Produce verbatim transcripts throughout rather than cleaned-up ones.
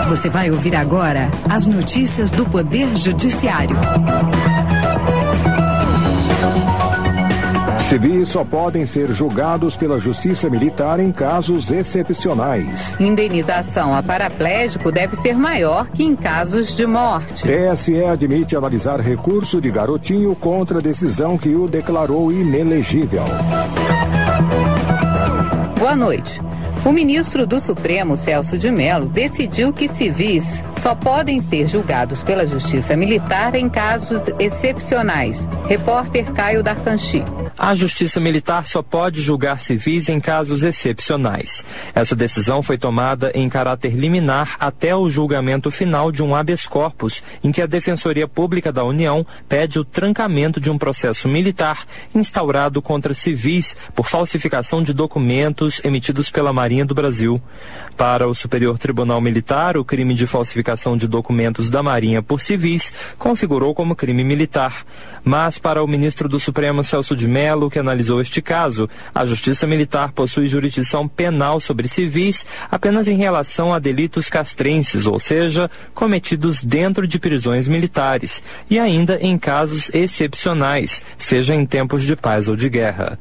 Você vai ouvir agora as notícias do Poder Judiciário. Civis só podem ser julgados pela Justiça Militar em casos excepcionais. Indenização a paraplégico deve ser maior que em casos de morte. T S E admite analisar recurso de Garotinho contra a decisão que o declarou inelegível. Boa noite. O ministro do Supremo, Celso de Mello, decidiu que civis só podem ser julgados pela Justiça Militar em casos excepcionais. Repórter Caio Darcanchi. A Justiça Militar só pode julgar civis em casos excepcionais. Essa decisão foi tomada em caráter liminar até o julgamento final de um habeas corpus, em que a Defensoria Pública da União pede o trancamento de um processo militar instaurado contra civis por falsificação de documentos emitidos pela Marinha do Brasil. Para o Superior Tribunal Militar, o crime de falsificação de documentos da Marinha por civis configurou como crime militar. Mas para o ministro do Supremo, Celso de Mello, que analisou este caso, a Justiça Militar possui jurisdição penal sobre civis apenas em relação a delitos castrenses, ou seja, cometidos dentro de prisões militares, e ainda em casos excepcionais, seja em tempos de paz ou de guerra.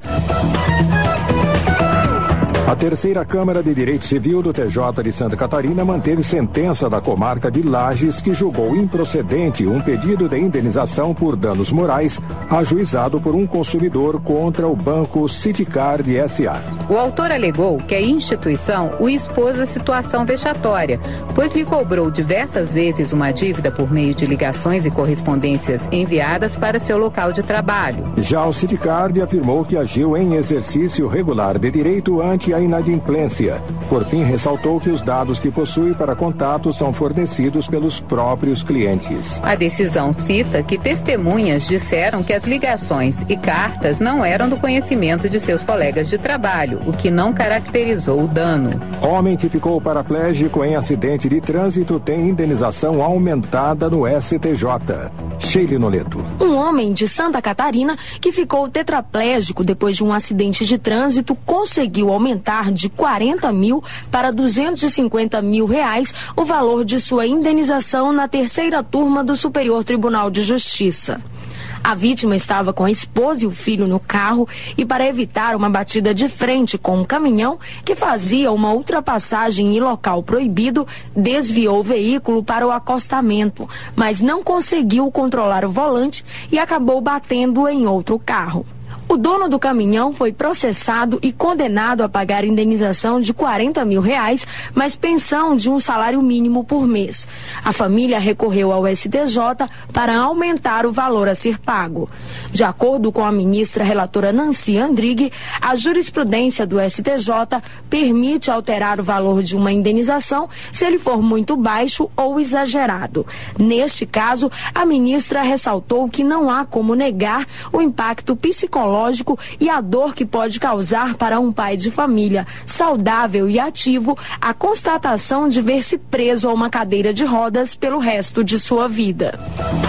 A terceira Câmara de Direito Civil do T J de Santa Catarina manteve sentença da comarca de Lages que julgou improcedente um pedido de indenização por danos morais ajuizado por um consumidor contra o banco Citicard S A O autor alegou que a instituição o expôs à situação vexatória, pois lhe cobrou diversas vezes uma dívida por meio de ligações e correspondências enviadas para seu local de trabalho. Já o Citicard afirmou que agiu em exercício regular de direito ante a inadimplência. Por fim, ressaltou que os dados que possui para contato são fornecidos pelos próprios clientes. A decisão cita que testemunhas disseram que as ligações e cartas não eram do conhecimento de seus colegas de trabalho, o que não caracterizou o dano. Homem que ficou paraplégico em acidente de trânsito tem indenização aumentada no S T J. Sheila Noleto. Um homem de Santa Catarina que ficou tetraplégico depois de um acidente de trânsito conseguiu aumentar de quarenta mil para duzentos e cinquenta mil reais o valor de sua indenização na terceira turma do Superior Tribunal de Justiça. A vítima estava com a esposa e o filho no carro e, para evitar uma batida de frente com um caminhão que fazia uma ultrapassagem em local proibido, desviou o veículo para o acostamento, mas não conseguiu controlar o volante e acabou batendo em outro carro. O dono do caminhão foi processado e condenado a pagar indenização de quarenta mil reais, mais pensão de um salário mínimo por mês. A família recorreu ao S T J para aumentar o valor a ser pago. De acordo com a ministra relatora Nancy Andrighi, a jurisprudência do S T J permite alterar o valor de uma indenização se ele for muito baixo ou exagerado. Neste caso, a ministra ressaltou que não há como negar o impacto psicológico e a dor que pode causar para um pai de família saudável e ativo a constatação de ver-se preso a uma cadeira de rodas pelo resto de sua vida.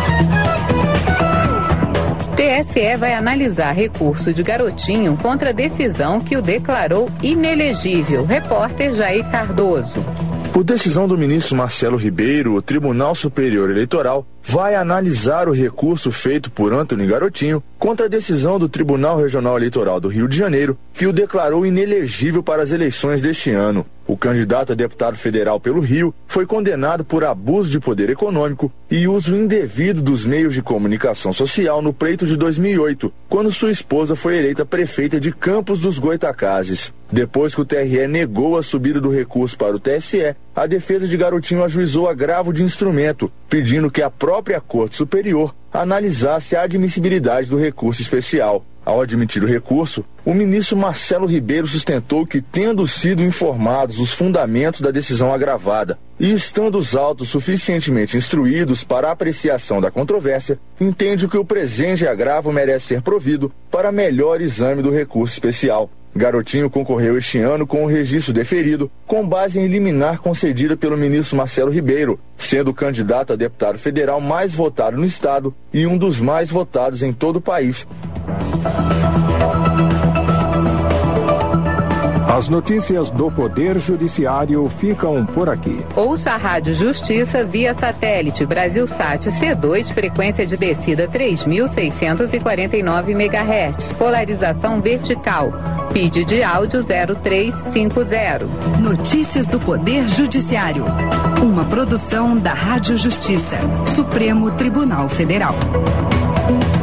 T S E vai analisar recurso de Garotinho contra a decisão que o declarou inelegível. Repórter Jair Cardoso. Por decisão do ministro Marcelo Ribeiro, o Tribunal Superior Eleitoral vai analisar o recurso feito por Antony Garotinho contra a decisão do Tribunal Regional Eleitoral do Rio de Janeiro, que o declarou inelegível para as eleições deste ano. O candidato a deputado federal pelo Rio foi condenado por abuso de poder econômico e uso indevido dos meios de comunicação social no pleito de dois mil e oito, quando sua esposa foi eleita prefeita de Campos dos Goitacazes. Depois que o T R E negou a subida do recurso para o T S E, a defesa de Garotinho ajuizou agravo de instrumento, pedindo que a própria Corte Superior analisasse a admissibilidade do recurso especial. Ao admitir o recurso, o ministro Marcelo Ribeiro sustentou que, tendo sido informados os fundamentos da decisão agravada e estando os autos suficientemente instruídos para a apreciação da controvérsia, entende que o presente agravo merece ser provido para melhor exame do recurso especial. Garotinho concorreu este ano com o registro deferido, com base em liminar concedida pelo ministro Marcelo Ribeiro, sendo o candidato a deputado federal mais votado no estado e um dos mais votados em todo o país. As notícias do Poder Judiciário ficam por aqui. Ouça a Rádio Justiça via satélite Brasilsat C dois, frequência de descida três mil seiscentos e quarenta e nove megahertz, polarização vertical. P I D de áudio zero três cinco zero. Notícias do Poder Judiciário. Uma produção da Rádio Justiça, Supremo Tribunal Federal.